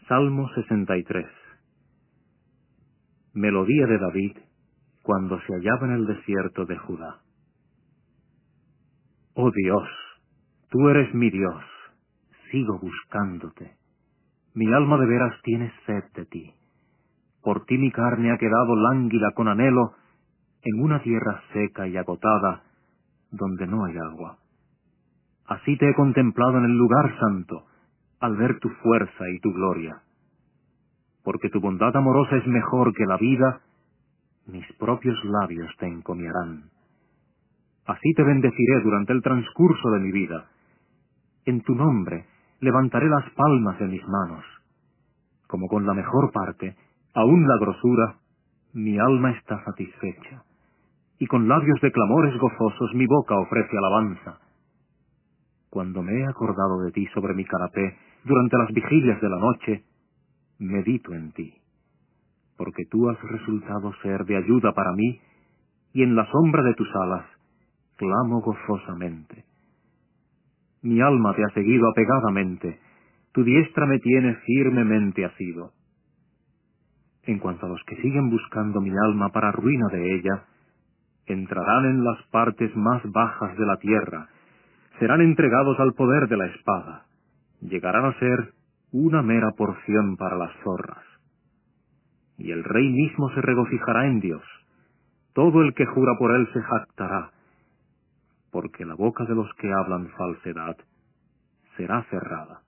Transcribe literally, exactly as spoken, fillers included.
Salmo sesenta y tres. Melodía de David cuando se hallaba en el desierto de Judá. Oh Dios, tú eres mi Dios, sigo buscándote. Mi alma de veras tiene sed de ti. Por ti mi carne ha quedado lánguida con anhelo en una tierra seca y agotada, donde no hay agua. Así te he contemplado en el lugar santo, al ver tu fuerza y tu gloria. Porque tu bondad amorosa es mejor que la vida, mis propios labios te encomiarán. Así te bendeciré durante el transcurso de mi vida. En tu nombre levantaré las palmas de mis manos. Como con la mejor parte, aun la grosura, mi alma está satisfecha. Y con labios de clamores gozosos mi boca ofrece alabanza. Cuando me he acordado de ti sobre mi canapé, durante las vigilias de la noche, medito en ti. Porque tú has resultado ser de ayuda para mí, y en la sombra de tus alas clamo gozosamente. Mi alma te ha seguido apegadamente, tu diestra me tiene firmemente asido. En cuanto a los que siguen buscando mi alma para ruina de ella, entrarán en las partes más bajas de la tierra, serán entregados al poder de la espada, llegarán a ser una mera porción para las zorras. Y el rey mismo se regocijará en Dios, todo el que jura por él se jactará, porque la boca de los que hablan falsedad será cerrada.